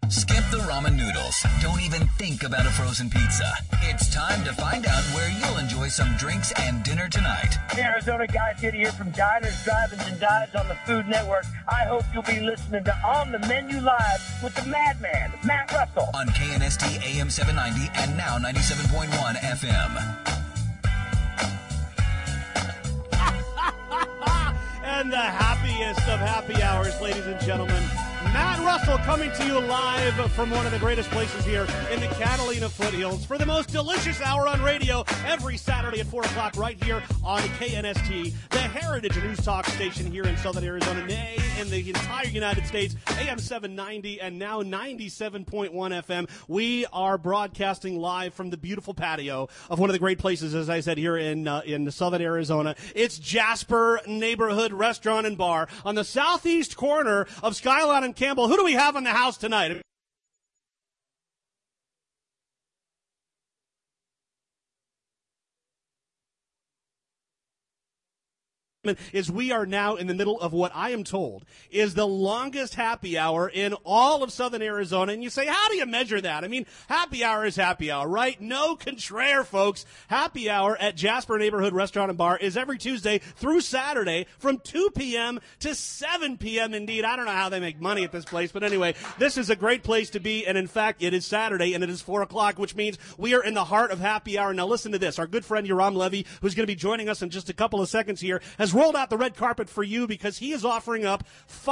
Skip the ramen noodles. Don't even think about a frozen pizza. It's time to find out where you'll enjoy some drinks and dinner tonight. Arizona guys get here from Diners, Drive-Ins, and Dives on the Food Network. I hope you'll be listening to On the Menu Live with the madman, Matt Russell. On KNST AM 790 and now 97.1 FM. And the happiest of happy hours, ladies and gentlemen. Matt Russell coming to you live from one of the greatest places here in the Catalina foothills for the most delicious hour on radio every Saturday at 4 o'clock right here on KNST, the Heritage News Talk station here in Southern Arizona, nay, in the entire United States, AM 790 and now 97.1 FM. We are broadcasting live from the beautiful patio of one of the great places, as I said, here in Southern Arizona. It's Jasper Neighborhood Restaurant and Bar on the southeast corner of Skyline and Campbell. Who do we have in the house tonight? Is we are now in the middle of what I am told is the longest happy hour in all of Southern Arizona. And you say, how do you measure that? I mean, happy hour is happy hour, right? No contraire, folks. Happy hour at Jasper Neighborhood Restaurant and Bar is every Tuesday through Saturday from 2 p.m. to 7 p.m. Indeed, I don't know how they make money at this place, but anyway, this is a great place to be. And in fact, it is Saturday and it is 4 o'clock, which means we are in the heart of happy hour. Now listen to this. Our good friend Yoram Levy, who's going to be joining us in just a couple of seconds here, has rolled out the red carpet for you because he is offering up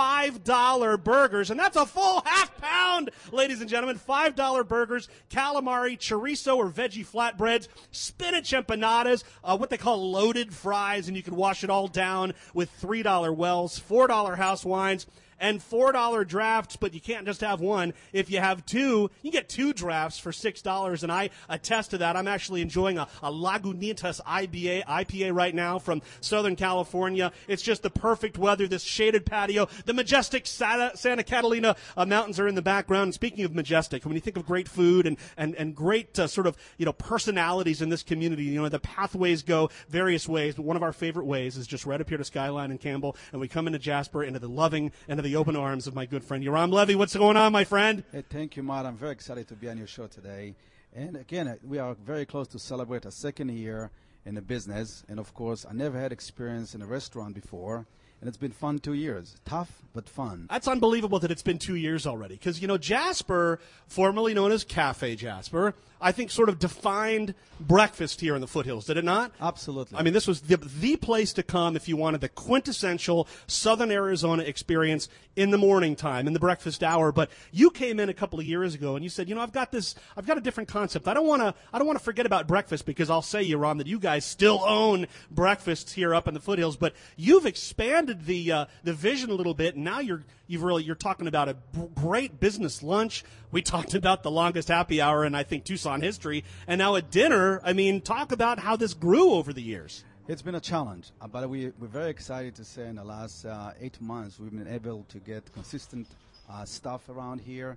$5 burgers, and that's a full half pound, ladies and gentlemen. $5 burgers, calamari, chorizo or veggie flatbreads, spinach empanadas, what they call loaded fries, and you can wash it all down with $3 wells, $4 house wines, and $4 drafts, but you can't just have one. If you have two, you get two drafts for $6, and I attest to that. I'm actually enjoying a Lagunitas IPA right now from Southern California. It's just the perfect weather, this shaded patio. The majestic Santa Catalina mountains are in the background. And speaking of majestic, when you think of great food and great sort of, personalities in this community, the pathways go various ways, but one of our favorite ways is just right up here to Skyline and Campbell, and we come into Jasper, into the loving, into the open arms of my good friend Yoram Levy. What's going on, my friend? Hey, thank you, Matt. I'm very excited to be on your show today. And again, we are very close to celebrate our second year in the business. And of course, I never had experience in a restaurant before. And it's been fun 2 years. Tough, but fun. That's unbelievable that it's been 2 years already. Because, Jasper, formerly known as Cafe Jasper, I think sort of defined breakfast here in the foothills, did it not? Absolutely. I mean, this was the place to come if you wanted the quintessential Southern Arizona experience in the morning time, in the breakfast hour. But you came in a couple of years ago and you said, I've got a different concept. I don't want to forget about breakfast, because I'll say, Yoram, that you guys still own breakfasts here up in the foothills, but you've expanded the vision a little bit, and now you're talking about a great business lunch. We talked about the longest happy hour in, I think, Tucson history, and now at dinner. I mean, talk about how this grew over the years. It's been a challenge, but we're very excited to say in the last 8 months we've been able to get consistent stuff around here,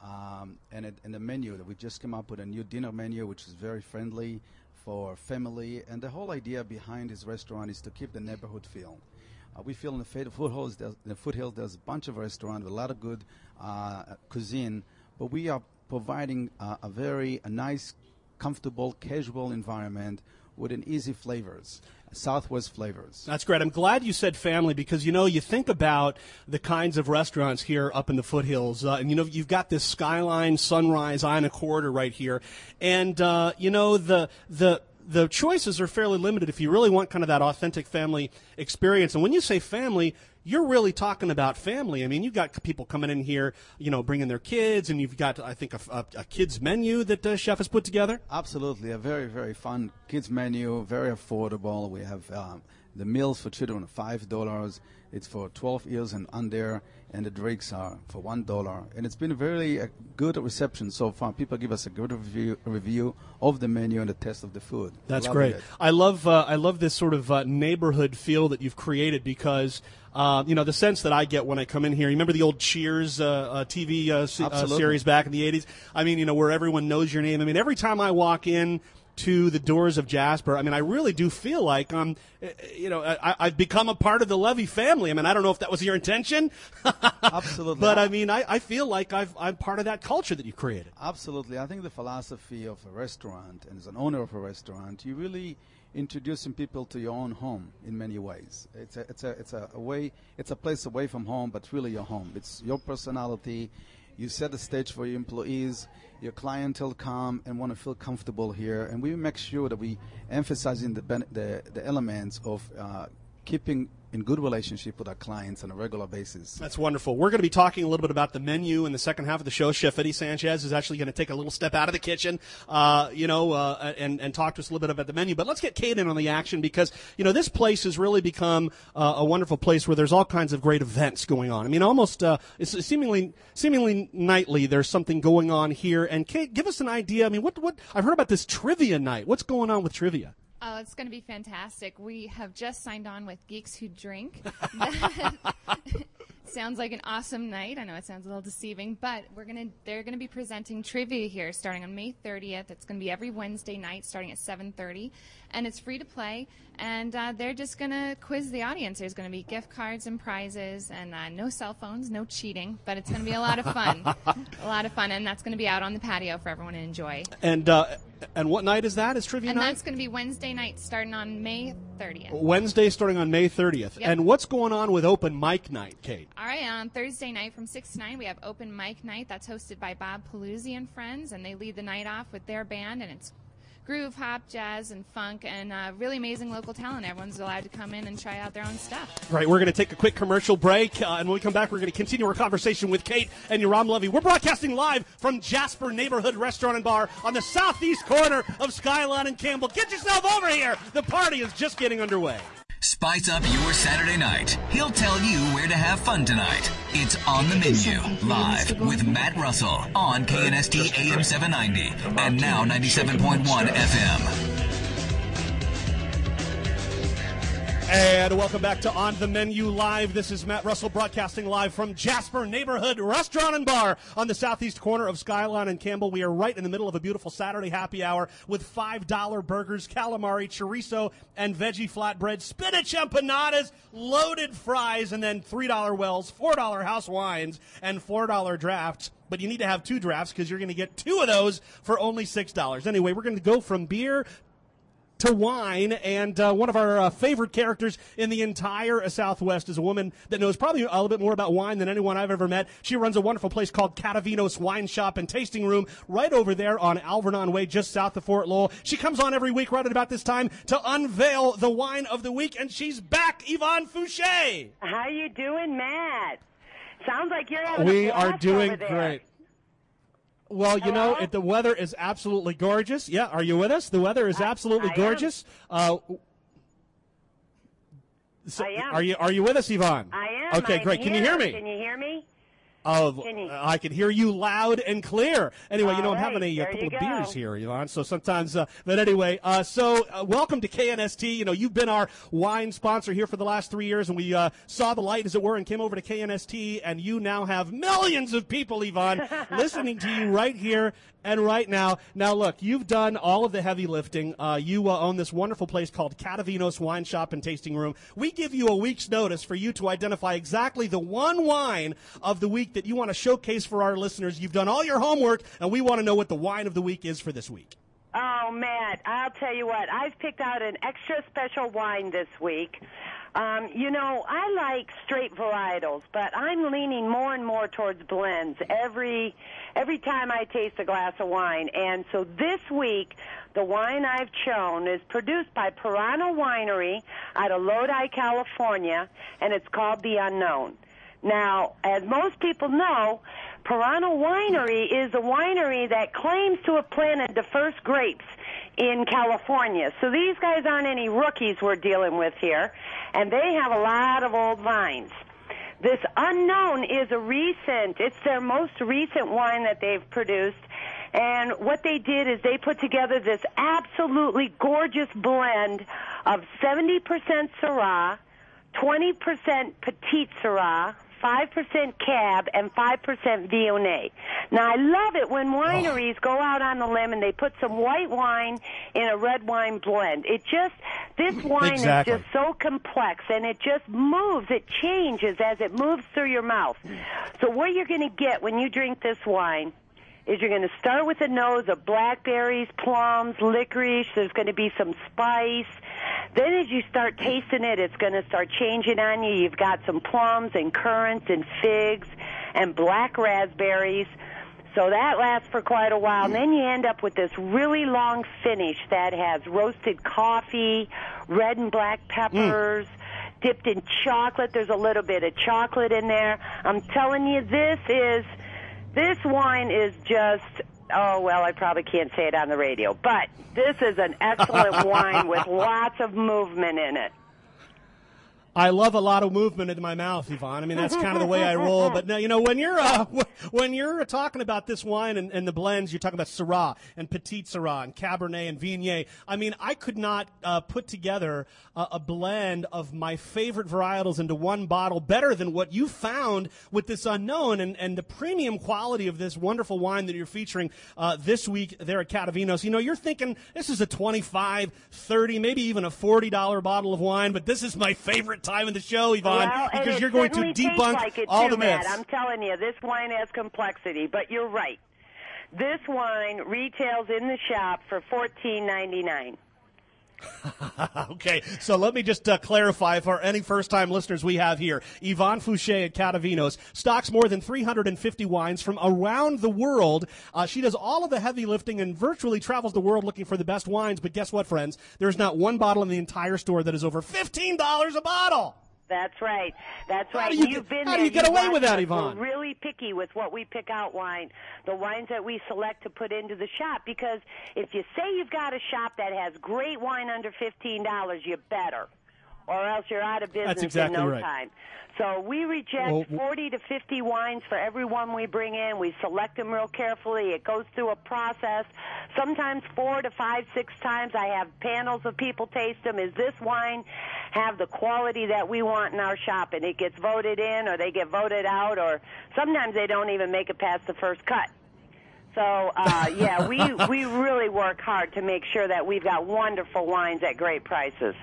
and the menu that we just came up with a new dinner menu, which is very friendly for family. And the whole idea behind this restaurant is to keep the neighborhood feel. We feel in the foothills there's a bunch of restaurants with a lot of good cuisine, but we are providing a nice, comfortable, casual environment with an easy flavors, Southwest flavors. That's great. I'm glad you said family, because, you think about the kinds of restaurants here up in the foothills, and, you've got this Skyline Sunrise Ina Corridor right here, and, the choices are fairly limited if you really want kind of that authentic family experience. And when you say family, you're really talking about family. I mean, you've got people coming in here, bringing their kids, and you've got, I think, a kids menu that Chef has put together. Absolutely. A very, very fun kids menu, very affordable. We have the meals for children are $5. It's for 12 years and under, and the drinks are for $1. And it's been a very good reception so far. People give us a good review of the menu and the taste of the food. That's great. I love this sort of neighborhood feel that you've created, because the sense that I get when I come in here. You remember the old Cheers TV series back in the 80s? I mean, where everyone knows your name. I mean, every time I walk in, to the doors of Jasper, I mean, I really do feel like I've become a part of the Levy family. I mean, I don't know if that was your intention. Absolutely. But I mean, I feel like I'm part of that culture that you created. Absolutely. I think the philosophy of a restaurant, and as an owner of a restaurant, you really introducing people to your own home in many ways. It's a place away from home, but really your home. It's your personality. You set the stage for your employees. Your clientele come and want to feel comfortable here, and we make sure that we emphasizing the elements of keeping in good relationship with our clients on a regular basis. That's wonderful. We're going to be talking a little bit about the menu in the second half of the show. Chef Eddie Sanchez is actually going to take a little step out of the kitchen, and talk to us a little bit about the menu. But let's get Kate in on the action because, this place has really become a wonderful place where there's all kinds of great events going on. I mean, almost it's seemingly nightly there's something going on here. And Kate, give us an idea. I mean, what I've heard about this trivia night. What's going on with trivia? Oh, it's going to be fantastic. We have just signed on with Geeks Who Drink. Sounds like an awesome night. I know it sounds a little deceiving, but they're going to be presenting trivia here starting on May 30th. It's going to be every Wednesday night starting at 7:30, and it's free to play. And they're just going to quiz the audience. There's going to be gift cards and prizes, and no cell phones, no cheating, but it's going to be a lot of fun. A lot of fun, and that's going to be out on the patio for everyone to enjoy. And what night is that? Is trivia and night? And that's going to be Wednesday night starting on May 30th. Wednesday starting on May 30th. Yep. And what's going on with open mic night, Kate? All right, on Thursday night from 6 to 9, we have open mic night. That's hosted by Bob Paluzzi and friends, and they lead the night off with their band, and it's groove, hop, jazz, and funk, and really amazing local talent. Everyone's allowed to come in and try out their own stuff. Right, we're going to take a quick commercial break, and when we come back, we're going to continue our conversation with Kate and Yoram Levy. We're broadcasting live from Jasper Neighborhood Restaurant and Bar on the southeast corner of Skyline and Campbell. Get yourself over here. The party is just getting underway. Spice up your Saturday night. He'll tell you where to have fun tonight. It's On the Menu, live with Matt Russell on KNST AM 790 and now 97.1 FM. And welcome back to On the Menu Live. This is Matt Russell broadcasting live from Jasper Neighborhood Restaurant and Bar on the southeast corner of Skyline and Campbell. We are right in the middle of a beautiful Saturday happy hour with $5 burgers, calamari, chorizo, and veggie flatbread, spinach empanadas, loaded fries, and then $3 wells, $4 house wines, and $4 drafts. But you need to have 2 drafts because you're going to get 2 of those for only $6. Anyway, we're going to go from beer to wine, and one of our favorite characters in the entire Southwest is a woman that knows probably a little bit more about wine than anyone I've ever met. She runs a wonderful place called Catavinos Wine Shop and Tasting Room right over there on Alvernon Way, just south of Fort Lowell. She comes on every week right at about this time to unveil the wine of the week, and she's back, Yvonne Fouché. How you doing, Matt? Sounds like you're having We a blast are doing over there. great. Well, you know, the weather is absolutely gorgeous. Yeah, are you with us? The weather is absolutely gorgeous. I am. Are you with us, Yvonne? I am. Okay, great. Can you hear me? Can you hear me? Oh, I can hear you loud and clear. Anyway, I'm All having right, a there couple you of go. beers here, Yvonne, so sometimes, but anyway, welcome to KNST. You know, you've been our wine sponsor here for the last 3 years, and we saw the light, as it were, and came over to KNST, and you now have millions of people, Yvonne, listening to you right here and right now. Now, look, you've done all of the heavy lifting. You own this wonderful place called Catavinos Wine Shop and Tasting Room. We give you a week's notice for you to identify exactly the one wine of the week that you want to showcase for our listeners. You've done all your homework, and we want to know what the wine of the week is for this week. Oh, Matt, I'll tell you what. I've picked out an extra special wine this week. You know, I like straight varietals, but I'm leaning more and more towards blends every time I taste a glass of wine. And so this week, the wine I've chosen is produced by Purana Winery out of Lodi, California, and it's called The Unknown. Now, as most people know, Purana Winery is a winery that claims to have planted the first grapes in California. So these guys aren't any rookies we're dealing with here, and they have a lot of old vines. This Unknown is it's their most recent wine that they've produced, and what they did is they put together this absolutely gorgeous blend of 70% Syrah, 20% Petite Syrah, 5% Cab and 5% Viognier. Now, I love it when wineries go out on the limb and they put some white wine in a red wine blend. This wine is just so complex, and it just moves. It changes as it moves through your mouth. So what you're going to get when you drink this wine is you're going to start with a nose of blackberries, plums, licorice. There's going to be some spice. Then as you start tasting it, it's going to start changing on you. You've got some plums and currants and figs and black raspberries. So that lasts for quite a while. And then you end up with this really long finish that has roasted coffee, red and black peppers, dipped in chocolate. There's a little bit of chocolate in there. I'm telling you, this wine is just, I probably can't say it on the radio, but this is an excellent wine with lots of movement in it. I love a lot of movement in my mouth, Yvonne. I mean, that's kind of the way I roll. But now, when you're talking about this wine and the blends, you're talking about Syrah and Petit Syrah and Cabernet and Viognier. I mean, I could not put together a blend of my favorite varietals into one bottle better than what you found with this Unknown and the premium quality of this wonderful wine that you're featuring this week there at Catavinos. You're thinking this is a $25, $30, maybe even a $40 bottle of wine, but this is my favorite time of the show, Yvonne, because you're going to debunk all the myths. I'm telling you, this wine has complexity, but you're right. This wine retails in the shop for $14.99. Okay, so let me just clarify for any first-time listeners we have here. Yvonne Fouché at Catavinos stocks more than 350 wines from around the world. She does all of the heavy lifting and virtually travels the world looking for the best wines. But guess what, friends? There's not one bottle in the entire store that is over $15 a bottle. That's right. That's right. You've been there. How do you get away with that, Yvonne? We're really picky with what we pick out the wines that we select to put into the shop, because if you say you've got a shop that has great wine under $15, you better, or else you're out of business in no time. So we reject 40 to 50 wines for every one we bring in. We select them real carefully. It goes through a process. Sometimes 4 to 5, 6 times I have panels of people taste them. Is this wine have the quality that we want in our shop? And it gets voted in, or they get voted out, or sometimes they don't even make it past the first cut. So, we really work hard to make sure that we've got wonderful wines at great prices.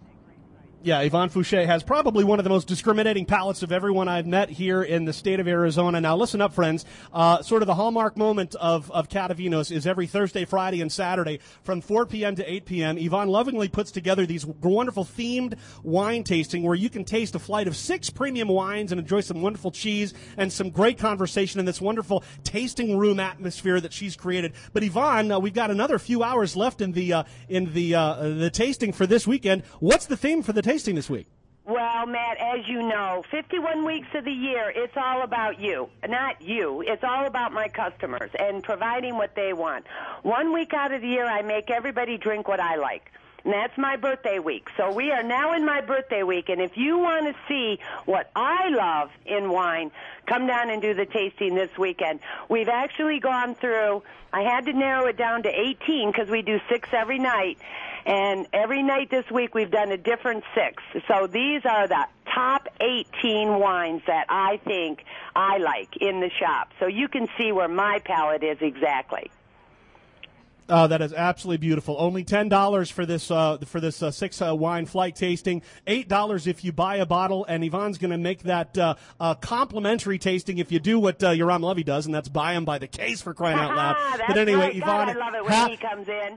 Yeah, Yvonne Fouché has probably one of the most discriminating palates of everyone I've met here in the state of Arizona. Now, listen up, friends. Sort of the hallmark moment of Catavinos is every Thursday, Friday, and Saturday from 4 p.m. to 8 p.m. Yvonne lovingly puts together these wonderful themed wine tasting where you can taste a flight of 6 premium wines and enjoy some wonderful cheese and some great conversation in this wonderful tasting room atmosphere that she's created. But Yvonne, we've got another few hours left in the tasting for this weekend. What's the theme for the tasting this week? Well, Matt, as you know, 51 weeks of the year, it's all about you. Not you. It's all about my customers and providing what they want. 1 week out of the year, I make everybody drink what I like. And that's my birthday week. So we are now in my birthday week. And if you want to see what I love in wine, come down and do the tasting this weekend. We've actually gone through, I had to narrow it down to 18 because we do 6 every night. And every night this week we've done a different 6. So these are the top 18 wines that I think I like in the shop. So you can see where my palate is exactly. That is absolutely beautiful. Only $10 for this 6 wine flight tasting. $8 if you buy a bottle, and Yvonne's going to make that complimentary tasting if you do what Yoram Levy does, and that's buy them by the case, for crying out loud. But anyway, right. Yvonne, God, I love it when he comes in.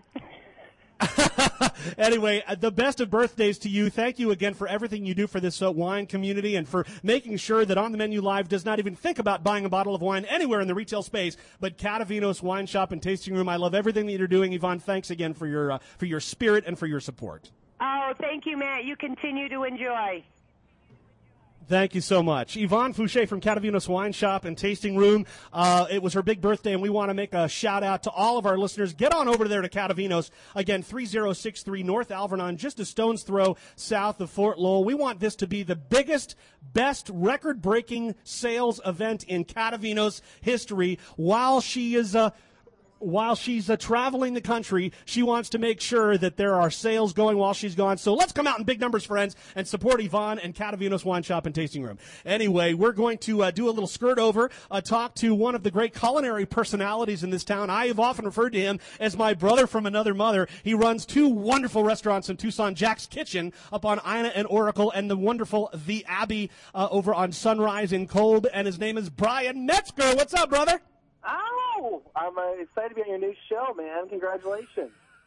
Anyway, the best of birthdays to you. Thank you again for everything you do for this wine community and for making sure that On the Menu Live does not even think about buying a bottle of wine anywhere in the retail space, but Catavinos Wine Shop and Tasting Room. I love everything that you're doing, Yvonne. Thanks again for your spirit and for your support. Oh, thank you, Matt. You continue to enjoy. Thank you so much. Yvonne Fouché from Catavinos Wine Shop and Tasting Room. It was her big birthday, and we want to make a shout-out to all of our listeners. Get on over there to Catavinos. Again, 3063 North Alvernon, just a stone's throw south of Fort Lowell. We want this to be the biggest, best, record-breaking sales event in Catavinos history while she is while she's traveling the country, she wants to make sure that there are sales going while she's gone. So let's come out in big numbers, friends, and support Yvonne and Catavinos Wine Shop and Tasting Room. Anyway, we're going to do a little skirt over, talk to one of the great culinary personalities in this town. I have often referred to him as my brother from another mother. He runs two wonderful restaurants in Tucson, Jack's Kitchen up on Ina and Oracle, and the wonderful The Abbey over on Sunrise in Kolb, and his name is Brian Metzger. What's up, brother? Oh, I'm excited to be on your new show, man. Congratulations.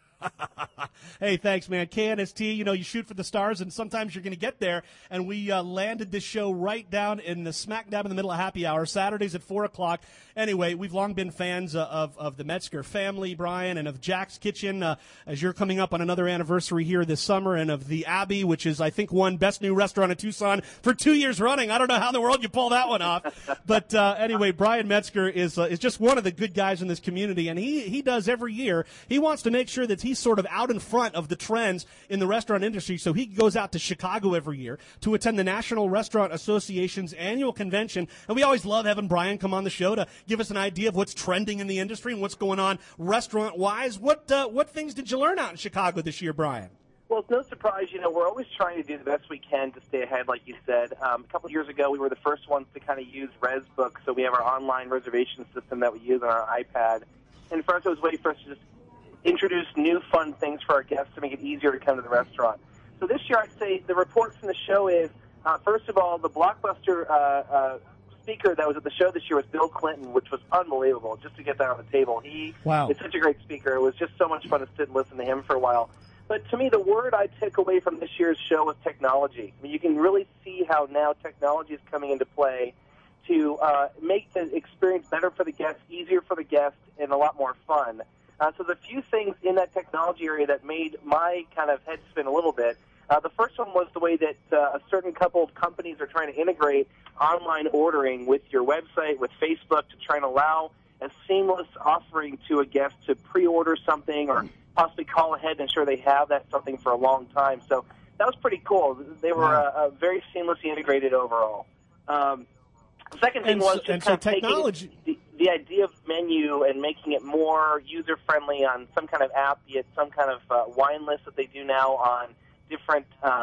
Hey, thanks, man. KNST, you shoot for the stars, and sometimes you're going to get there. And we landed this show right down in the smack dab in the middle of happy hour, Saturdays at 4 o'clock. Anyway, we've long been fans of the Metzger family, Brian, and of Jack's Kitchen, as you're coming up on another anniversary here this summer, and of The Abbey, which is, I think, won Best New Restaurant in Tucson for 2 years running. I don't know how in the world you pull that one off. But anyway, Brian Metzger is just one of the good guys in this community, and he does every year. He wants to make sure that he's sort of out in front of the trends in the restaurant industry, so he goes out to Chicago every year to attend the National Restaurant Association's annual convention, and we always love having Brian come on the show to give us an idea of what's trending in the industry and what's going on restaurant-wise. What things did you learn out in Chicago this year, Brian? Well, it's no surprise, we're always trying to do the best we can to stay ahead, like you said. A couple of years ago, we were the first ones to kind of use ResBook, so we have our online reservation system that we use on our iPad, and for us, it was a way for us to just introduce new fun things for our guests to make it easier to come to the restaurant. So this year, I'd say the report from the show is, first of all, the blockbuster speaker that was at the show this year was Bill Clinton, which was unbelievable, just to get that on the table. He is such a great speaker. It was just so much fun to sit and listen to him for a while. But to me, the word I took away from this year's show was technology. I mean, you can really see how now technology is coming into play to make the experience better for the guests, easier for the guests, and a lot more fun. So the few things in that technology area that made my kind of head spin a little bit, the first one was the way that a certain couple of companies are trying to integrate online ordering with your website, with Facebook, to try and allow a seamless offering to a guest to pre-order something or possibly call ahead and ensure they have that something for a long time. So that was pretty cool. They were very seamlessly integrated overall. The second thing was just kind of technology. Taking the idea of menu and making it more user-friendly on some kind of app, be it some kind of wine list that they do now on different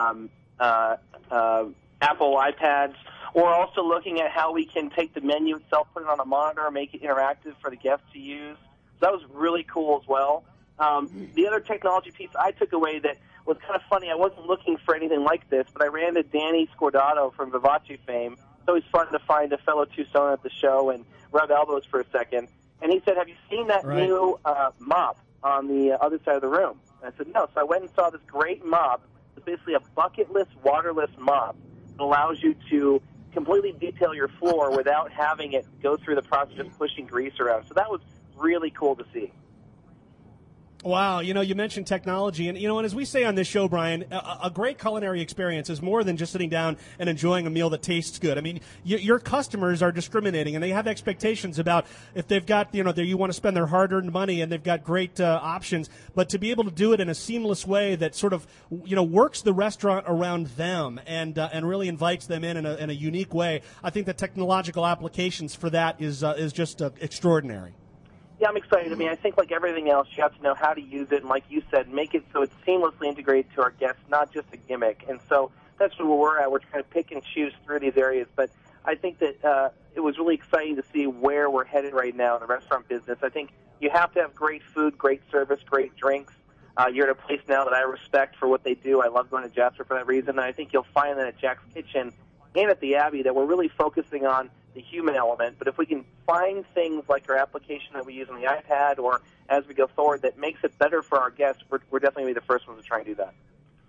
Apple iPads, or also looking at how we can take the menu itself, put it on a monitor, make it interactive for the guests to use. So that was really cool as well. The other technology piece I took away that was kind of funny, I wasn't looking for anything like this, but I ran into Danny Scordato from Vivace fame. It's always fun to find a fellow Tucson at the show and rub elbows for a second. And he said, have you seen that new mop on the other side of the room? And I said, no. So I went and saw this great mop. It's basically a bucketless, waterless mop that allows you to completely detail your floor without having it go through the process of just pushing grease around. So that was really cool to see. Wow, you mentioned technology, and and as we say on this show, Brian, a great culinary experience is more than just sitting down and enjoying a meal that tastes good. I mean, your customers are discriminating, and they have expectations about if they've got, you want to spend their hard-earned money, and they've got great options, but to be able to do it in a seamless way that sort of, works the restaurant around them and really invites them in a unique way. I think the technological applications for that is just extraordinary. Yeah, I'm excited. I mean, I think like everything else, you have to know how to use it, and like you said, make it so it's seamlessly integrated to our guests, not just a gimmick. And so that's where we're at. We're trying to pick and choose through these areas. But I think that it was really exciting to see where we're headed right now in the restaurant business. I think you have to have great food, great service, great drinks. You're at a place now that I respect for what they do. I love going to Jasper for that reason. And I think you'll find that at Jack's Kitchen and at the Abbey that we're really focusing on the human element. But if we can find things like our application that we use on the iPad or as we go forward that makes it better for our guests, we're definitely going to be the first ones to try and do that.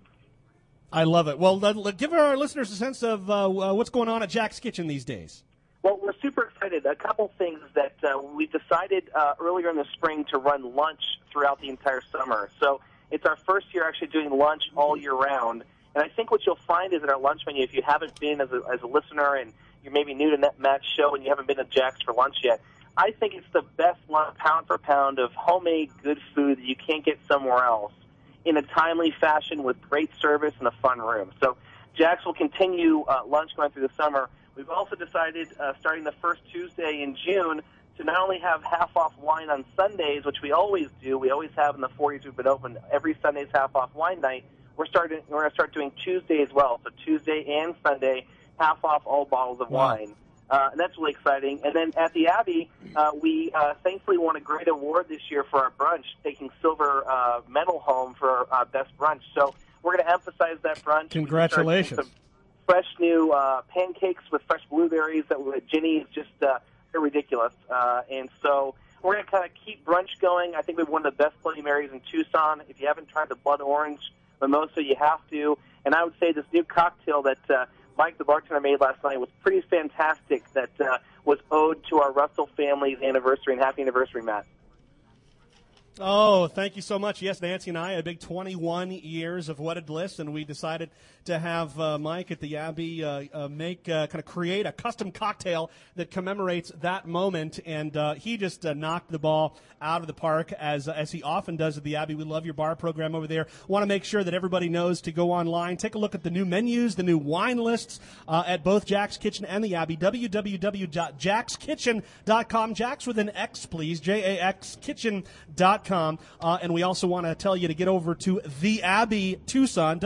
I love it. Well, give our listeners a sense of what's going on at Jack's Kitchen these days. Well, we're super excited. A couple things that we decided earlier in the spring to run lunch throughout the entire summer. So it's our first year actually doing lunch all year round. And I think what you'll find is in our lunch menu, if you haven't been as a listener and you're maybe new to Matt's show and you haven't been to Jack's for lunch yet, I think it's the best lunch, pound for pound, of homemade good food that you can't get somewhere else in a timely fashion with great service and a fun room. So Jack's will continue lunch going through the summer. We've also decided, starting the first Tuesday in June, to not only have half-off wine on Sundays, which we always do, we always have in the 4 years we've been open, every Sunday's half-off wine night, we're going to start doing Tuesday as well. So Tuesday and Sunday, half-off all bottles of wine. And that's really exciting. And then at the Abbey, we thankfully won a great award this year for our brunch, taking silver medal home for our best brunch. So we're going to emphasize that brunch. Congratulations. Some fresh new pancakes with fresh blueberries that Ginny is just ridiculous. And so we're going to kind of keep brunch going. I think we have one of the best Bloody Marys in Tucson. If you haven't tried the Blood Orange Mimosa, you have to. And I would say this new cocktail that Mike, the bartender, made last night was pretty fantastic. That was ode to our Russell family's anniversary, and happy anniversary, Matt. Oh, thank you so much. Yes, Nancy and I had a big 21 years of wedded bliss, and we decided to have Mike at the Abbey create a custom cocktail that commemorates that moment, and he just knocked the ball out of the park as he often does at the Abbey. We love your bar program over there. Want to make sure that everybody knows to go online, take a look at the new menus, the new wine lists at both Jack's Kitchen and the Abbey. www.jackskitchen.com. Jack's with an X, please. JAXKitchen.com. And we also want to tell you to get over to The Abbey Tucson,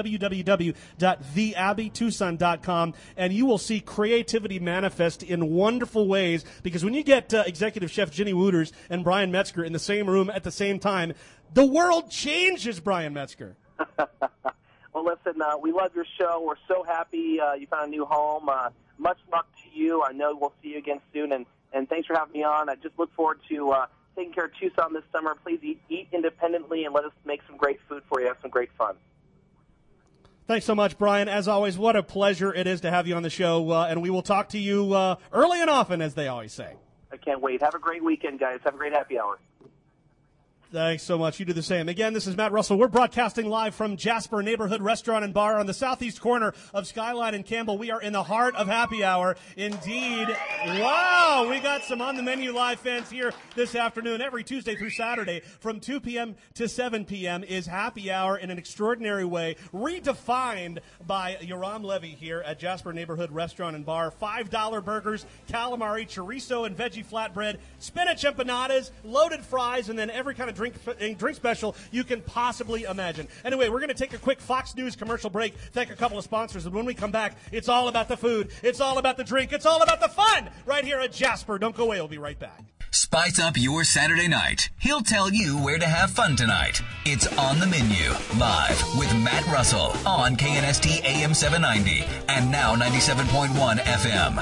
www.theabbeytucson.com, and you will see creativity manifest in wonderful ways, because when you get Executive Chef Ginny Wooters and Brian Metzger in the same room at the same time, the world changes, Brian Metzger. Well, listen, we love your show. We're so happy you found a new home. Much luck to you. I know we'll see you again soon, and thanks for having me on. I just look forward to taking care of Tucson this summer. Please eat independently and let us make some great food for you. Have some great fun. Thanks so much, Brian. As always, what a pleasure it is to have you on the show, and we will talk to you early and often, as they always say. I can't wait. Have a great weekend, guys. Have a great happy hour. Thanks so much. You do the same. Again, this is Matt Russell. We're broadcasting live from Jasper Neighborhood Restaurant and Bar on the southeast corner of Skyline and Campbell. We are in the heart of happy hour. Indeed. Wow, we got some On the Menu Live fans here this afternoon. Every Tuesday through Saturday from 2 p.m. to 7 p.m. is happy hour in an extraordinary way, redefined by Yoram Levy here at Jasper Neighborhood Restaurant and Bar. $5 burgers, calamari, chorizo, and veggie flatbread, spinach empanadas, loaded fries, and then every kind of drink special you can possibly imagine. Anyway, we're going to take a quick Fox News commercial break, thank a couple of sponsors, and when we come back, it's all about the food, it's all about the drink, it's all about the fun right here at Jasper. Don't go away. We'll be right back. Spice up your Saturday night. He'll tell you where to have fun tonight. It's On the Menu, live with Matt Russell on KNST AM 790 and now 97.1 FM.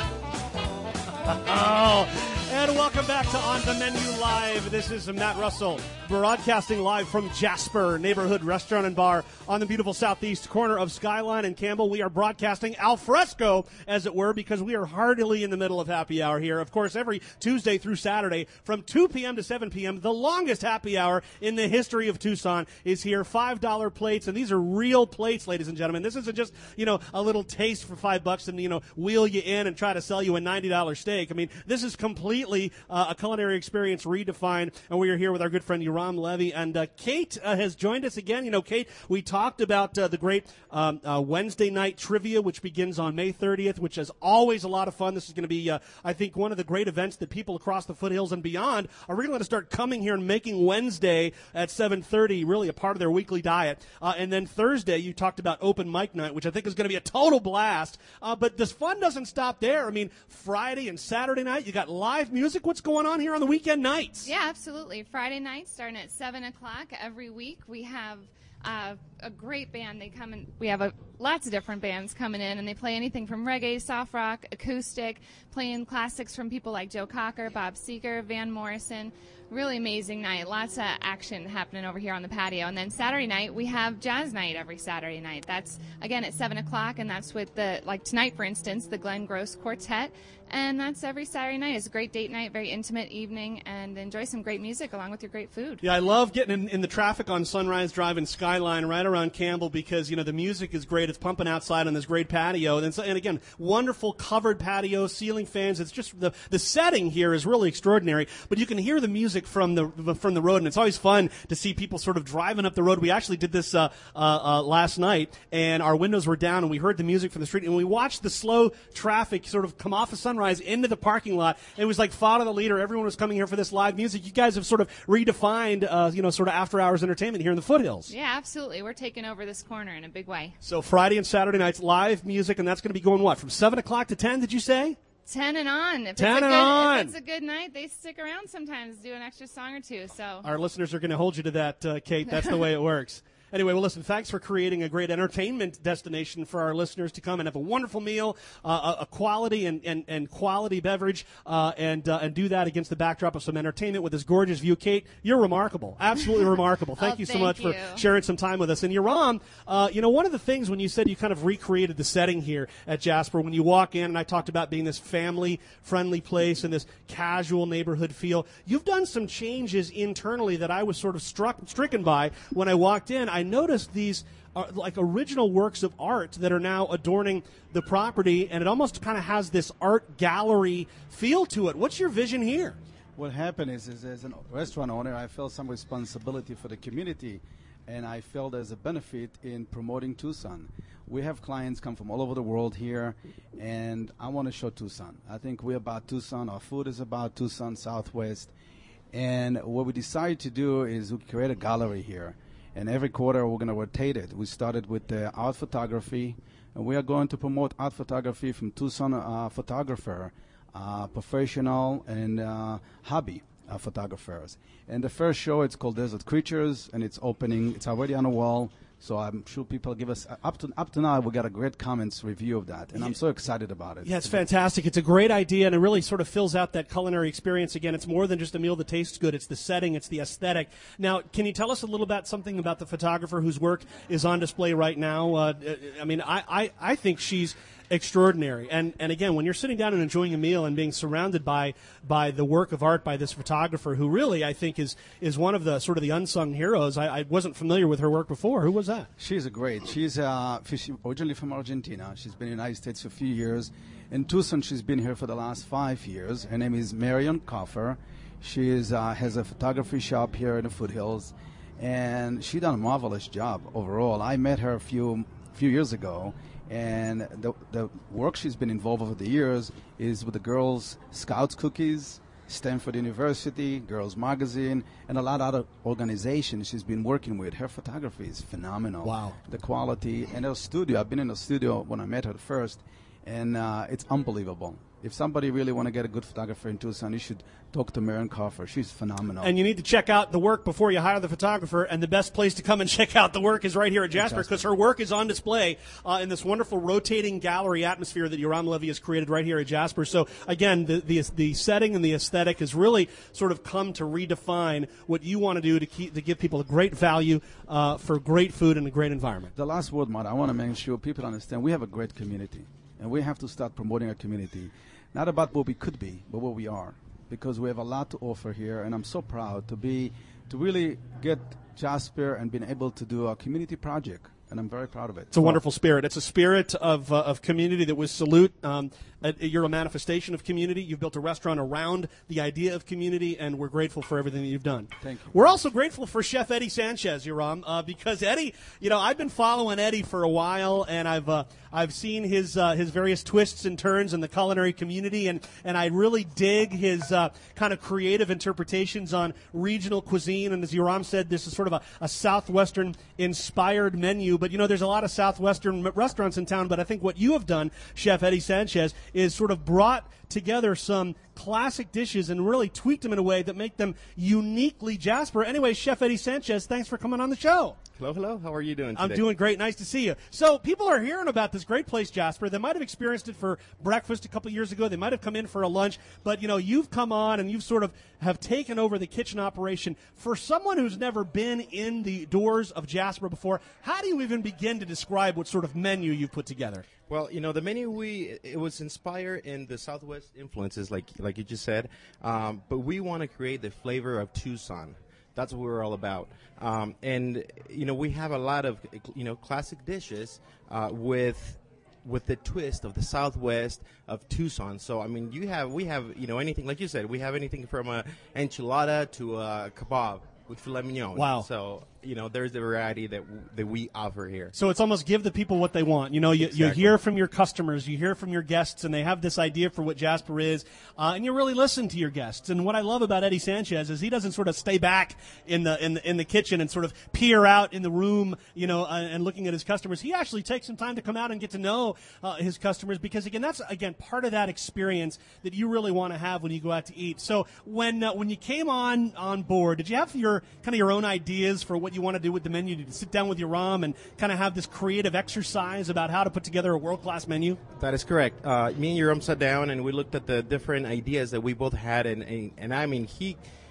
Oh, and welcome back to On the Menu Live. This is Matt Russell, broadcasting live from Jasper Neighborhood Restaurant and Bar on the beautiful southeast corner of Skyline and Campbell. We are broadcasting al fresco, as it were, because we are heartily in the middle of happy hour here. Of course, every Tuesday through Saturday from 2 p.m. to 7 p.m., the longest happy hour in the history of Tucson is here. $5 plates, and these are real plates, ladies and gentlemen. This isn't just, a little taste for $5 and, wheel you in and try to sell you a $90 steak. I mean, this is completely a culinary experience redefined, and we are here with our good friend Yoram Levy, and Kate has joined us again. Kate, we talked about the great Wednesday night trivia, which begins on May 30th, which is always a lot of fun. This is going to be, I think, one of the great events that people across the foothills and beyond are really going to start coming here and making Wednesday at 7:30 really a part of their weekly diet. And then Thursday, you talked about open mic night, which I think is going to be a total blast. But this fun doesn't stop there. I mean, Friday and Saturday night, you got live music. What's going on here on the weekend nights? Yeah, absolutely. Friday night starting at 7 o'clock every week. We have a great band. They come in. We have lots of different bands coming in, and they play anything from reggae, soft rock, acoustic, playing classics from people like Joe Cocker, Bob Seger, Van Morrison. Really amazing night. Lots of action happening over here on the patio. And then Saturday night, we have jazz night every Saturday night. That's, again, at 7 o'clock, and that's with like tonight, for instance, the Glenn Gross Quartet. And that's every Saturday night. It's a great date night, very intimate evening, and enjoy some great music along with your great food. Yeah, I love getting in the traffic on Sunrise Drive and Skyline right around Campbell because, the music is great. It's pumping outside on this great patio. And again, wonderful covered patio, ceiling fans. It's just the setting here is really extraordinary. But you can hear the music from the road, and it's always fun to see people sort of driving up the road. We actually did this last night, and our windows were down, and we heard the music from the street, and we watched the slow traffic sort of come off of Sunrise into the parking lot. It was like follow the leader. Everyone was coming here for this live music. You guys have sort of redefined, sort of after-hours entertainment here in the foothills. Yeah, absolutely. We're taking over this corner in a big way. So Friday and Saturday nights, live music, and that's going to be going what, from 7 o'clock to 10, did you say? 10 and on. If 10 and on. If it's a good night, they stick around sometimes, do an extra song or two. So our listeners are going to hold you to that, Kate. That's the way it works. Anyway, well, listen, thanks for creating a great entertainment destination for our listeners to come and have a wonderful meal, a quality and quality beverage, and do that against the backdrop of some entertainment with this gorgeous view. Kate, you're remarkable. Absolutely remarkable. Thank you so much for sharing some time with us. And Yoram, one of the things when you said you kind of recreated the setting here at Jasper, when you walk in, and I talked about being this family-friendly place and this casual neighborhood feel, you've done some changes internally that I was sort of stricken by when I walked in. I noticed these like original works of art that are now adorning the property, and it almost kind of has this art gallery feel to it. What's your vision here? What happened is as a restaurant owner, I felt some responsibility for the community, and I felt there's a benefit in promoting Tucson. We have clients come from all over the world here, and I want to show Tucson. I think we're about Tucson. Our food is about Tucson, Southwest. And what we decided to do is we create a gallery here. And every quarter we're going to rotate it. We started with art photography, and we are going to promote art photography from Tucson photographer, professional and hobby photographers. And the first show, it's called Desert Creatures, and it's opening. It's already on the wall. So I'm sure people give us up to now. We got a great comments review of that, and I'm so excited about it. Yeah, it's fantastic. It's a great idea, and it really sort of fills out that culinary experience. Again, it's more than just a meal that tastes good. It's the setting, it's the aesthetic. Now, can you tell us a little bit something about the photographer whose work is on display right now? I think she's extraordinary. And again, when you're sitting down and enjoying a meal and being surrounded by the work of art by this photographer, who really I think is one of the sort of the unsung heroes. I wasn't familiar with her work before. Who was that? She's great. She's originally from Argentina. She's been in the United States for a few years. In Tucson, she's been here for the last 5 years. Her name is Marion Koffer. She has a photography shop here in the foothills, and she done a marvelous job overall. I met her a few years ago. And the work she's been involved over the years is with the Girls Scouts Cookies, Stanford University, Girls Magazine, and a lot of other organizations she's been working with. Her photography is phenomenal. Wow. The quality. And her studio, I've been in her studio when I met her first, and it's unbelievable. If somebody really want to get a good photographer in Tucson, you should talk to Marion Koffer. She's phenomenal. And you need to check out the work before you hire the photographer, and the best place to come and check out the work is right here at Jasper, because her work is on display in this wonderful rotating gallery atmosphere that Yoram Levy has created right here at Jasper. So, again, the setting and the aesthetic has really sort of come to redefine what you want to do to give people a great value for great food and a great environment. The last word, Matt, I want to make sure people understand we have a great community, and we have to start promoting our community. Not about what we could be, but what we are, because we have a lot to offer here, and I'm so proud to really get Jasper and being able to do a community project, and I'm very proud of it. It's a wonderful spirit. It's a spirit of community that we salute. You're a manifestation of community. You've built a restaurant around the idea of community, and we're grateful for everything that you've done. Thank you. We're also grateful for Chef Eddie Sanchez, Yoram, because Eddie, I've been following Eddie for a while, and I've seen his various twists and turns in the culinary community, and I really dig his kind of creative interpretations on regional cuisine. And as Yoram said, this is sort of a Southwestern inspired menu. But there's a lot of Southwestern restaurants in town. But I think what you have done, Chef Eddie Sanchez, is sort of brought together some classic dishes and really tweaked them in a way that make them uniquely Jasper. Anyway, Chef Eddie Sanchez, thanks for coming on the show. Hello. How are you doing today? I'm doing great. Nice to see you. So people are hearing about this great place, Jasper. They might have experienced it for breakfast a couple years ago. They might have come in for a lunch. But, you've come on and you've sort of have taken over the kitchen operation. For someone who's never been in the doors of Jasper before, how do you even begin to describe what sort of menu you've put together? Well, the menu, it was inspired in the Southwest influences, like you just said. But we want to create the flavor of Tucson. That's what we're all about. And we have a lot of classic dishes with the twist of the Southwest of Tucson. So I mean, we have anything, like you said, we have anything from a enchilada to a kebab with filet mignon. Wow. So there's the variety that we offer here. So it's almost give the people what they want. You hear from your customers, you hear from your guests, and they have this idea for what Jasper is, and you really listen to your guests. And what I love about Eddie Sanchez is he doesn't sort of stay back in the kitchen and sort of peer out in the room, and looking at his customers. He actually takes some time to come out and get to know his customers, because that's part of that experience that you really want to have when you go out to eat. So when you came on board, did you have your own ideas for what you want to do with the menu? Did you sit down with your Ram and kind of have this creative exercise about how to put together a world-class menu? That is correct. Me and Yoram sat down and we looked at the different ideas that we both had, and I mean, he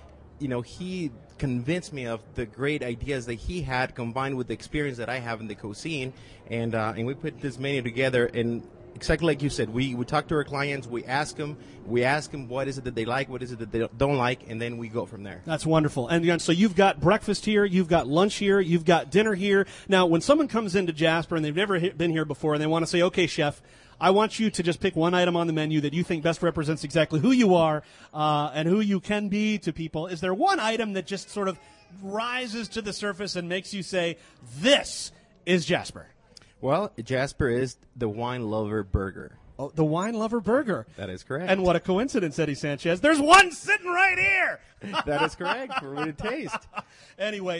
convinced me of the great ideas that he had combined with the experience that I have in the cuisine, and we put this menu together. And exactly like you said, we talk to our clients, we ask them what is it that they like, what is it that they don't like, and then we go from there. That's wonderful. And so you've got breakfast here, you've got lunch here, you've got dinner here. Now, when someone comes into Jasper and they've never been here before and they want to say, okay, chef, I want you to just pick one item on the menu that you think best represents exactly who you are and who you can be to people. Is there one item that just sort of rises to the surface and makes you say, this is Jasper? Well, Jasper is the Wine Lover Burger. Oh, the Wine Lover Burger. That is correct. And what a coincidence, Eddie Sanchez. There's one sitting right here. That is correct for me to taste. Anyway,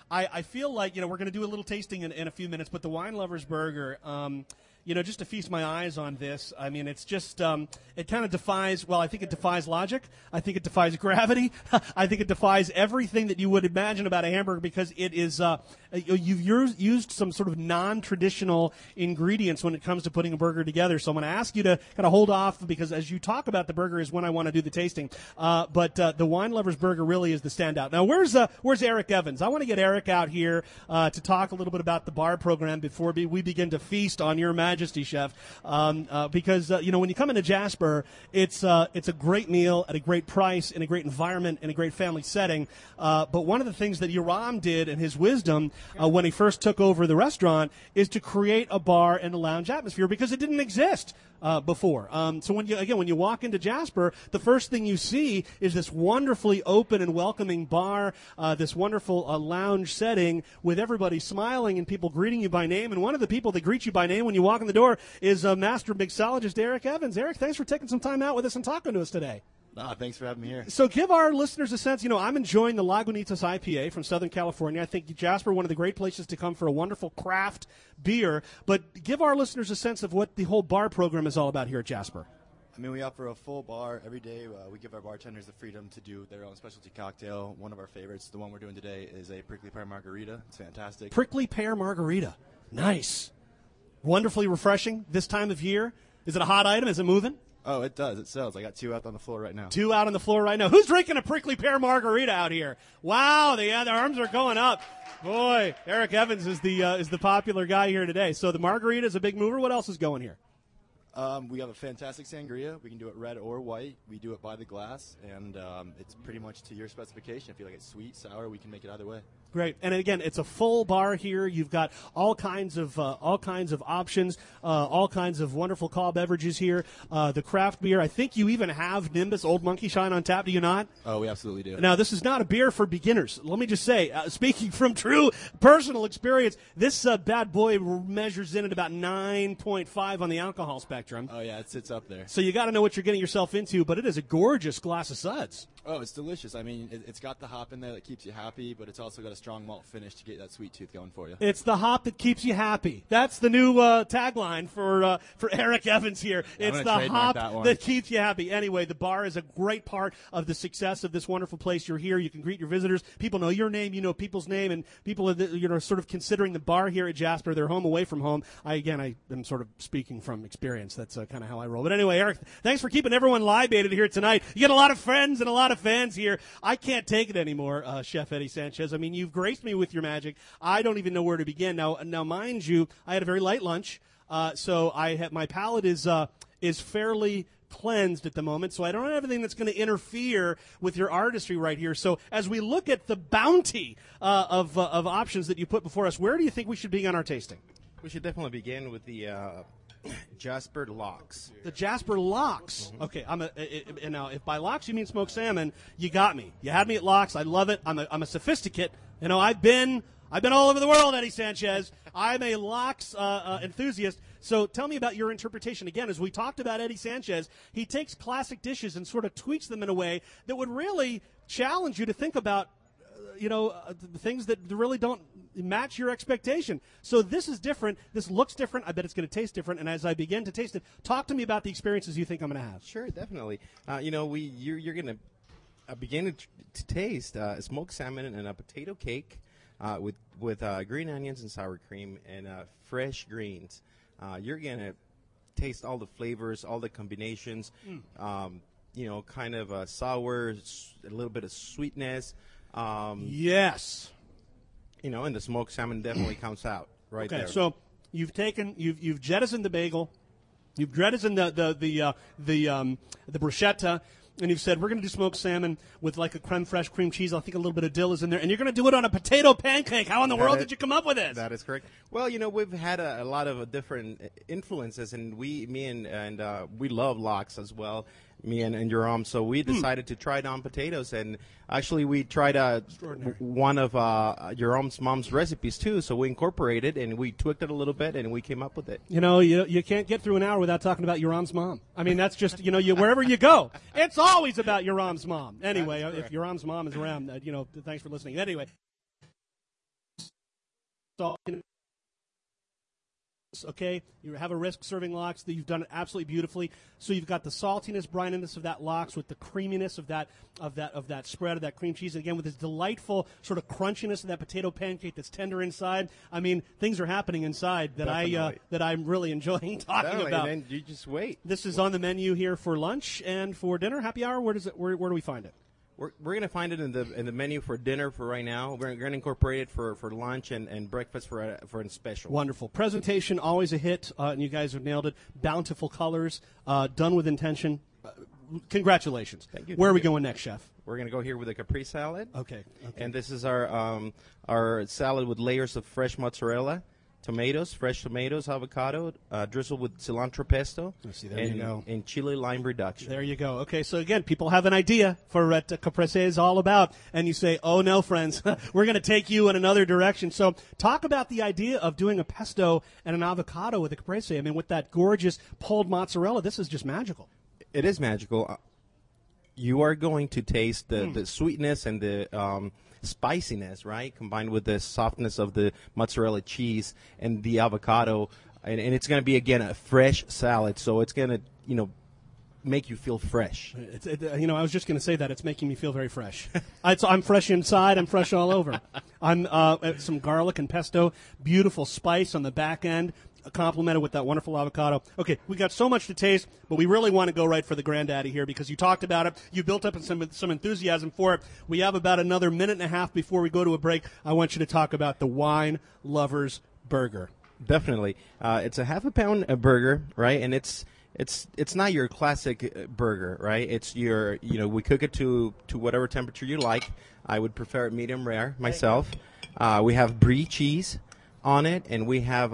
I feel like, we're going to do a little tasting in a few minutes, but the Wine Lover's Burger, just to feast my eyes on this, I mean, it's just, it kind of defies, I think it defies logic. I think it defies gravity. I think it defies everything that you would imagine about a hamburger, because it is, you've used some sort of non-traditional ingredients when it comes to putting a burger together. So I'm going to ask you to kind of hold off, because as you talk about the burger is when I want to do the tasting. But the Wine Lover's Burger really is the standout. Now, where's Eric Evans? I want to get Eric out here to talk a little bit about the bar program before we begin to feast on your Majesty, Chef. Because when you come into Jasper, it's a great meal at a great price in a great environment in a great family setting. But one of the things that Yoram did in his wisdom when he first took over the restaurant is to create a bar and a lounge atmosphere, because it didn't exist before. So when you walk into Jasper, the first thing you see is this wonderfully open and welcoming bar, this wonderful lounge setting with everybody smiling and people greeting you by name. And one of the people that greet you by name when you walk in the door is master mixologist Eric Evans. Eric, thanks for taking some time out with us and talking to us today. Thanks for having me here. So give our listeners a sense. I'm enjoying the Lagunitas IPA from Southern California. I think Jasper, one of the great places to come for a wonderful craft beer. But give our listeners a sense of what the whole bar program is all about here at Jasper. I mean, we offer a full bar every day. We give our bartenders the freedom to do their own specialty cocktail. One of our favorites, the one we're doing today, is a prickly pear margarita. It's fantastic. Prickly pear margarita. Nice. Wonderfully refreshing this time of year. Is it a hot item? Is it moving? Oh, it does. It sells. I got 2 out on the floor right now. 2 out on the floor right now. Who's drinking a prickly pear margarita out here? Wow, the arms are going up. Boy, Eric Evans is the popular guy here today. So the margarita is a big mover. What else is going here? We have a fantastic sangria. We can do it red or white. We do it by the glass, and it's pretty much to your specification. If you like it sweet, sour, we can make it either way. Great, and again, it's a full bar here. You've got all kinds of options, all kinds of wonderful call beverages here. The craft beer. I think you even have Nimbus Old Monkey Shine on tap. Do you not? Oh, we absolutely do. Now, this is not a beer for beginners. Let me just say, speaking from true personal experience, this bad boy measures in at about 9.5 on the alcohol spectrum. Oh yeah, it sits up there. So you got to know what you're getting yourself into. But it is a gorgeous glass of suds. Oh, it's delicious. I mean, it's got the hop in there that keeps you happy, but it's also got a strong malt finish to get that sweet tooth going for you. It's the hop that keeps you happy. That's the new tagline for Eric Evans here. Yeah, it's the hop that keeps you happy. Anyway, the bar is a great part of the success of this wonderful place. You're here. You can greet your visitors. People know your name. You know people's name, and people are sort of considering the bar here at Jasper their home away from home. I am sort of speaking from experience. That's kind of how I roll. But anyway, Eric, thanks for keeping everyone libated here tonight. You get a lot of friends and a lot of fans here. I can't take it anymore, Chef Eddie Sanchez. I mean, you've graced me with your magic. I don't even know where to begin. Now, mind you, I had a very light lunch, so my palate is fairly cleansed at the moment, so I don't have everything that's going to interfere with your artistry right here. So as we look at the bounty of options that you put before us, where do you think we should begin our tasting? We should definitely begin with the Jasper Locks. The Jasper Locks. Mm-hmm. Okay, and now if by locks you mean smoked salmon, you got me. You had me at locks. I love it. I'm a sophisticate. You know, I've been all over the world, Eddie Sanchez. I'm a locks enthusiast. So tell me about your interpretation. Again, as we talked about Eddie Sanchez, he takes classic dishes and sort of tweaks them in a way that would really challenge you to think about, things that really don't match your expectation. So this is different. This looks different. I bet it's going to taste different. And as I begin to taste it, talk to me about the experiences you think I'm going to have. Sure, definitely. You're going to begin to taste smoked salmon and a potato cake with green onions and sour cream and fresh greens. You're going to taste all the flavors, all the combinations, kind of sour, a little bit of sweetness. Yes. And the smoked salmon definitely comes out right there. Okay, so you've jettisoned the bagel, you've jettisoned the bruschetta, and you've said we're going to do smoked salmon with like a creme fraiche cream cheese. I think a little bit of dill is in there, and you're going to do it on a potato pancake. How in the world did you come up with this? That is correct. Well, we've had a lot of different influences, and we love lox as well. Me and Yoram, so we decided to try it on potatoes, and actually we tried one of Yoram's mom's recipes too. So we incorporated and we tweaked it a little bit, and we came up with it. You can't get through an hour without talking about Yoram's mom. I mean, that's just wherever you go, it's always about Yoram's mom. Anyway, if Yoram's mom is around, thanks for listening. Anyway, so. Okay, you have a risk serving lox. You've done it absolutely beautifully. So you've got the saltiness, brininess of that lox with the creaminess of that spread of that cream cheese. And again, with this delightful sort of crunchiness of that potato pancake that's tender inside. I mean, things are happening inside that I'm really enjoying talking about. And then you just wait. This is on the menu here for lunch and for dinner, happy hour. Where do we find it? We're going to find it in the menu for dinner for right now. We're going to incorporate it for lunch and breakfast for a special. Wonderful. Presentation, always a hit, and you guys have nailed it. Bountiful colors, done with intention. Congratulations. Thank you. Where are we going next, Chef? We're going to go here with a Capri salad. Okay. And this is our salad with layers of fresh mozzarella, fresh tomatoes, avocado, drizzled with cilantro pesto, and chili lime reduction. There you go. Okay, so again, people have an idea for what caprese is all about, and you say, oh no, friends, we're going to take you in another direction. So talk about the idea of doing a pesto and an avocado with a caprese. I mean, with that gorgeous pulled mozzarella, this is just magical. It is magical. You are going to taste the sweetness and the spiciness, right, combined with the softness of the mozzarella cheese and the avocado, and it's going to be, again, a fresh salad, so it's going to, make you feel fresh. I was just going to say that. It's making me feel very fresh. I'm fresh inside. I'm fresh all over. I'm some garlic and pesto, beautiful spice on the back end, complemented with that wonderful avocado. Okay, we got so much to taste, but we really want to go right for the granddaddy here because you talked about it. You built up some enthusiasm for it. We have about another minute and a half before we go to a break. I want you to talk about the Wine Lovers Burger. Definitely. It's a half-a-pound burger, right? And it's not your classic burger, right? It's your, we cook it to whatever temperature you like. I would prefer it medium rare myself. We have brie cheese on it, and we have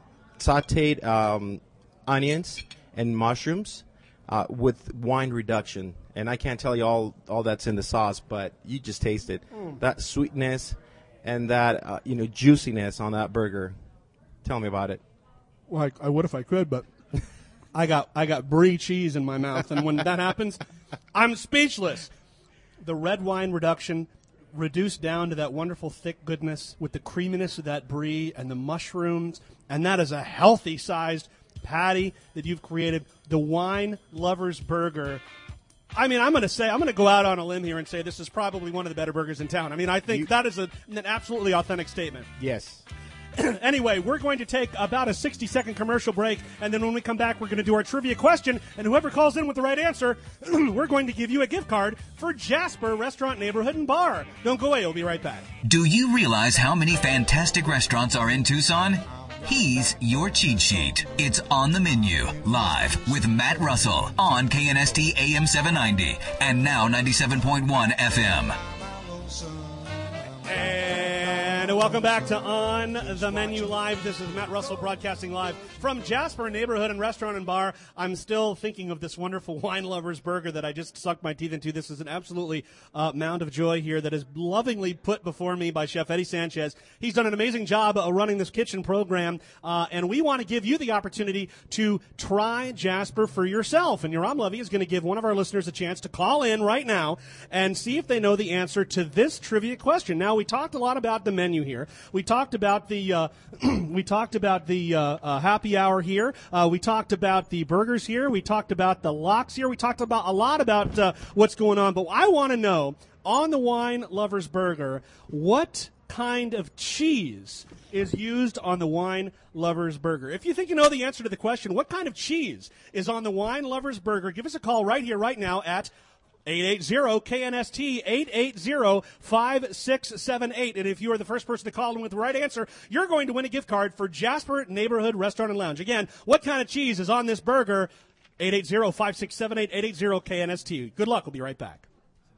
sauteed onions and mushrooms with wine reduction. And I can't tell you all that's in the sauce, but you just taste it. That sweetness and that juiciness on that burger. Tell me about it. Well, I would if I could, but I got brie cheese in my mouth, and when that happens, I'm speechless. The red wine reduction reduced down to that wonderful thick goodness with the creaminess of that brie and the mushrooms, and that is a healthy-sized patty that you've created. The Wine Lovers Burger. I mean, I'm going to go out on a limb here and say this is probably one of the better burgers in town. I mean, I think that is an absolutely authentic statement. Yes. Anyway, we're going to take about a 60-second commercial break, and then when we come back, we're going to do our trivia question, and whoever calls in with the right answer, we're going to give you a gift card for Jasper Restaurant, Neighborhood, and Bar. Don't go away. We'll be right back. Do you realize how many fantastic restaurants are in Tucson? He's your cheat sheet. It's On the Menu, live with Matt Russell on KNST AM 790 and now 97.1 FM. And welcome back to On the Menu Live. This is Matt Russell broadcasting live from Jasper Neighborhood and Restaurant and Bar. I'm still thinking of this wonderful Wine Lovers burger that I just sucked my teeth into. This is an absolutely mound of joy here that is lovingly put before me by Chef Eddie Sanchez. He's done an amazing job running this kitchen program, and we want to give you the opportunity to try Jasper for yourself. And Yoram Levy is going to give one of our listeners a chance to call in right now and see if they know the answer to this trivia question. Now, we talked a lot about the menu here. We talked about the happy hour here. We talked about the burgers here. We talked about the lox here. We talked about a lot about what's going on. But I want to know, on the Wine Lovers burger, what kind of cheese is used on the Wine Lovers burger? If you think you know the answer to the question, what kind of cheese is on the Wine Lovers burger, give us a call right here, right now at 880-KNST, 880-5678. And if you are the first person to call in with the right answer, you're going to win a gift card for Jasper Neighborhood Restaurant and Lounge. Again, what kind of cheese is on this burger? 880-5678, 880-KNST. Good luck. We'll be right back.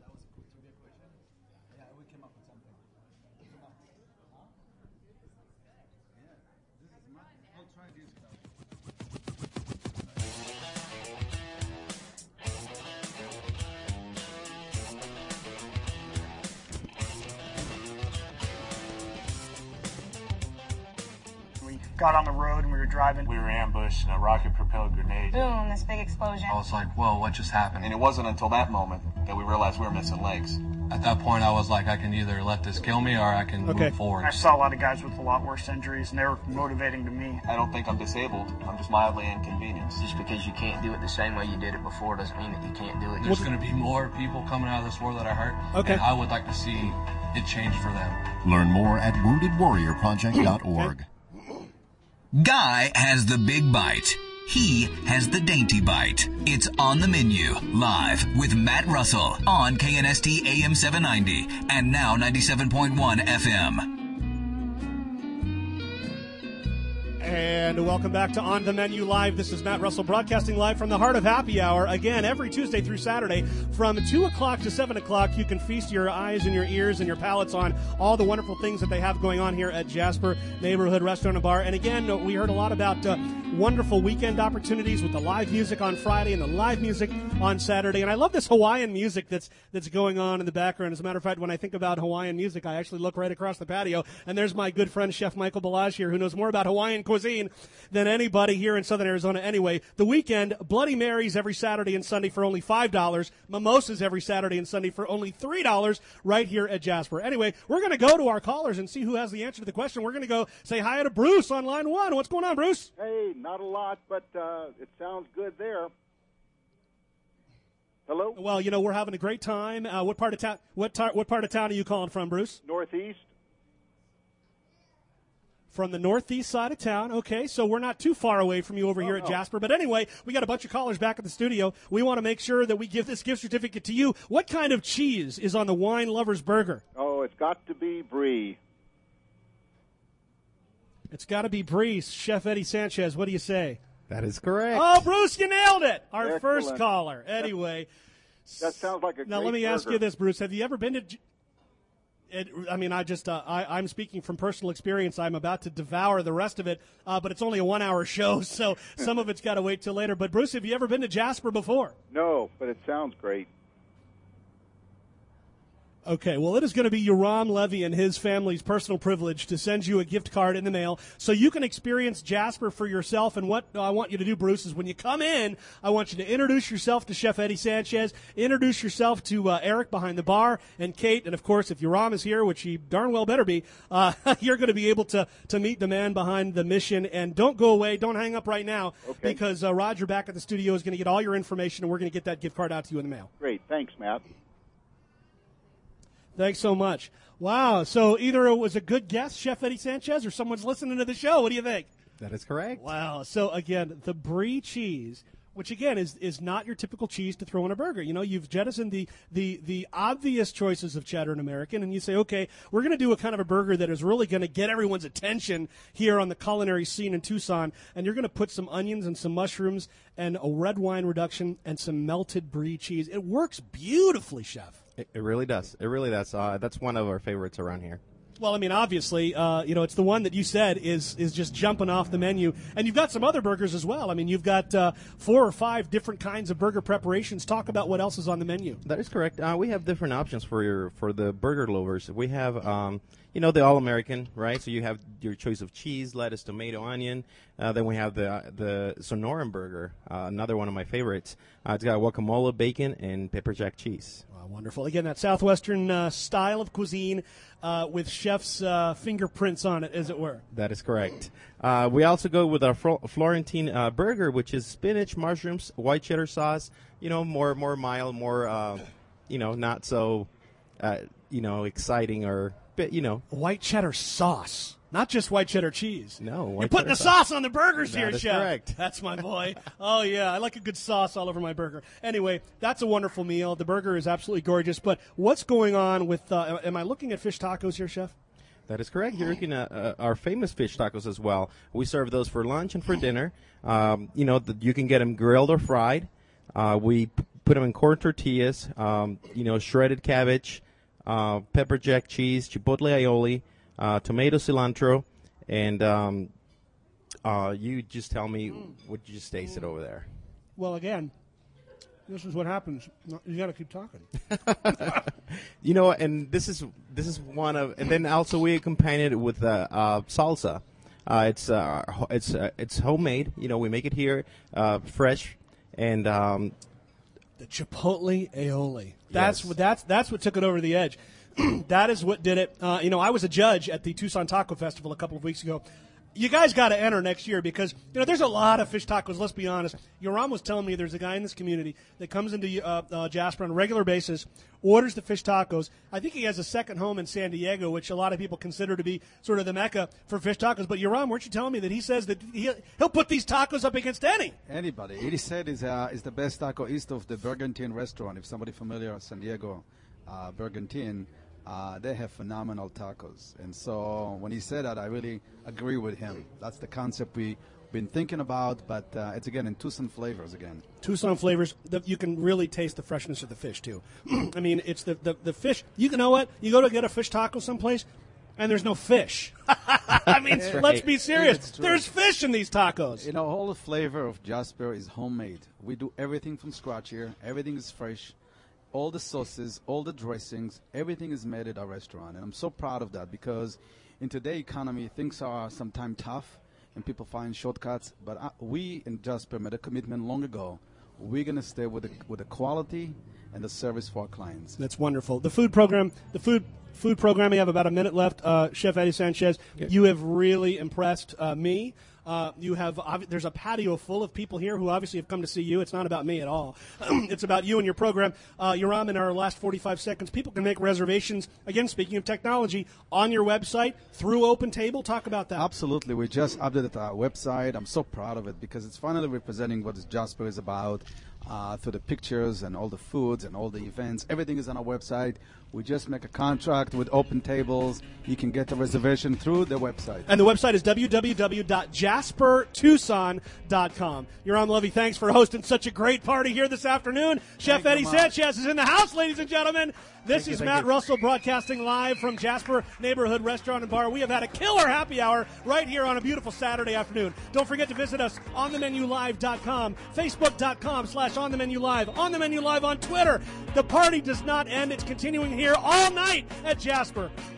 Got on the road and we were driving. We were ambushed in a rocket-propelled grenade. Boom, this big explosion. I was like, whoa, what just happened? And it wasn't until that moment that we realized we were missing legs. At that point, I was like, I can either let this kill me or I can move forward. I saw a lot of guys with a lot worse injuries, and they were motivating to me. I don't think I'm disabled. I'm just mildly inconvenienced. Just because you can't do it the same way you did it before doesn't mean that you can't do it. There's going to be more people coming out of this war that are hurt, and I would like to see it change for them. Learn more at woundedwarriorproject.org. Guy has the big bite. He has the dainty bite. It's On the Menu, live with Matt Russell on KNST AM 790 and now 97.1 FM. And welcome back to On the Menu Live. This is Matt Russell broadcasting live from the heart of happy hour. Again, every Tuesday through Saturday from 2 o'clock to 7 o'clock, you can feast your eyes and your ears and your palates on all the wonderful things that they have going on here at Jasper Neighborhood Restaurant and Bar. And again, we heard a lot about wonderful weekend opportunities with the live music on Friday and the live music on Saturday. And I love this Hawaiian music that's going on in the background. As a matter of fact, when I think about Hawaiian music, I actually look right across the patio, and there's my good friend Chef Michael Balazs here, who knows more about Hawaiian cuisine than anybody here in Southern Arizona. Anyway, the weekend, Bloody Marys every Saturday and Sunday for only $5, mimosas every Saturday and Sunday for only $3 right here at Jasper. Anyway, we're going to go to our callers and see who has the answer to the question. We're going to go say hi to Bruce on line 1. What's going on, Bruce? Hey, not a lot, but it sounds good there. Hello? Well, you know, we're having a great time. What part of town? What part of town are you calling from, Bruce? Northeast. From the northeast side of town. Okay, so we're not too far away from you over here at Jasper. But anyway, we got a bunch of callers back at the studio. We want to make sure that we give this gift certificate to you. What kind of cheese is on the Wine Lovers burger? Oh, it's got to be Brie. It's got to be Brie. Chef Eddie Sanchez, what do you say? That is correct. Oh, Bruce, you nailed it. Our Excellent. first caller. Anyway. That sounds like a Now, great let me ask burger. you this, Bruce. Have you ever been to... I'm speaking from personal experience. I'm about to devour the rest of it, but it's only a 1-hour show, so some of it's got to wait till later. But, Bruce, have you ever been to Jasper before? No, but it sounds great. Okay, well, it is going to be Yoram Levy and his family's personal privilege to send you a gift card in the mail so you can experience Jasper for yourself. And what I want you to do, Bruce, is when you come in, I want you to introduce yourself to Chef Eddie Sanchez, introduce yourself to Eric behind the bar, and Kate. And, of course, if Yoram is here, which he darn well better be, you're going to be able to meet the man behind the mission. And don't go away. Don't hang up right now because Roger back at the studio is going to get all your information, and we're going to get that gift card out to you in the mail. Great. Thanks, Matt. Thanks so much. Wow. So either it was a good guess, Chef Eddie Sanchez, or someone's listening to the show. What do you think? That is correct. Wow. So, again, the Brie cheese which again is not your typical cheese to throw in a burger. You know, you've jettisoned the obvious choices of cheddar and American, and you say, okay, we're going to do a kind of a burger that is really going to get everyone's attention here on the culinary scene in Tucson, and you're going to put some onions and some mushrooms and a red wine reduction and some melted brie cheese. It works beautifully, Chef. It really does. It really does. That's one of our favorites around here. Well, I mean, obviously, it's the one that you said is just jumping off the menu. And you've got some other burgers as well. I mean, you've got 4 or 5 different kinds of burger preparations. Talk about what else is on the menu. That is correct. We have different options for the burger lovers. We have, the All-American, right? So you have your choice of cheese, lettuce, tomato, onion. Then we have the Sonoran burger, another one of my favorites. It's got guacamole, bacon, and pepper jack cheese. Wonderful. Again, that Southwestern style of cuisine with chef's fingerprints on it, as it were. That is correct. We also go with our Florentine burger, which is spinach, mushrooms, white cheddar sauce, more mild, more, not so, exciting or, White cheddar sauce. Not just white cheddar cheese. No, you're putting the sauce on the burgers here, Chef. Correct. That's my boy. Oh, yeah, I like a good sauce all over my burger. Anyway, that's a wonderful meal. The burger is absolutely gorgeous. But what's going on with am I looking at fish tacos here, Chef? That is correct. You're looking at our famous fish tacos as well. We serve those for lunch and for dinner. You can get them grilled or fried. We put them in corn tortillas, shredded cabbage, pepper jack cheese, chipotle aioli, tomato, cilantro, and you just tell me what you just tasted over there. Well, again, this is what happens. You got to keep talking. And this is one of, and then also we accompany it with salsa. It's homemade. We make it here, fresh, and the chipotle aioli. That's yes. That's what took it over the edge. That is what did it. I was a judge at the Tucson Taco Festival a couple of weeks ago. You guys got to enter next year because, there's a lot of fish tacos, let's be honest. Yoram was telling me there's a guy in this community that comes into Jasper on a regular basis, orders the fish tacos. I think he has a second home in San Diego, which a lot of people consider to be sort of the mecca for fish tacos. But Yoram, weren't you telling me that he says that he'll put these tacos up against anybody? He said is the best taco east of the Bergantine restaurant. If somebody familiar with San Diego, Bergantine, they have phenomenal tacos. And so when he said that, I really agree with him. That's the concept we've been thinking about, but it's, again, in Tucson flavors again. Tucson flavors. You can really taste the freshness of the fish, too. I mean, it's the fish. You know what? You go to get a fish taco someplace, and there's no fish. I mean, let's be serious. There's fish in these tacos. All the flavor of Jasper is homemade. We do everything from scratch here. Everything is fresh. All the sauces, all the dressings, everything is made at our restaurant. And I'm so proud of that because in today's economy, things are sometimes tough and people find shortcuts. But we in Jasper made a commitment long ago. We're going to stay with the quality and the service for our clients. That's wonderful. The food program, food program, we have about a minute left. Chef Eddie Sanchez, you have really impressed me. There's a patio full of people here who obviously have come to see you. It's not about me at all. It's about you and your program. Yoram, in our last 45 seconds, people can make reservations, again, speaking of technology, on your website through OpenTable. Talk about that. Absolutely. We just updated our website. I'm so proud of it because it's finally representing what Jasper is about through the pictures and all the foods and all the events. Everything is on our website. We just make a contract with OpenTables. You can get a reservation through the website. And the website is www.jaspertucson.com. Yoram Levy, thanks for hosting such a great party here this afternoon. Chef Eddie Sanchez is in the house, ladies and gentlemen. This is Matt Russell broadcasting live from Jasper Neighborhood Restaurant and Bar. We have had a killer happy hour right here on a beautiful Saturday afternoon. Don't forget to visit us on themenulive.com, facebook.com/onthemenulive, on the Menu Live on Twitter. The party does not end. It's continuing here all night at Jasper.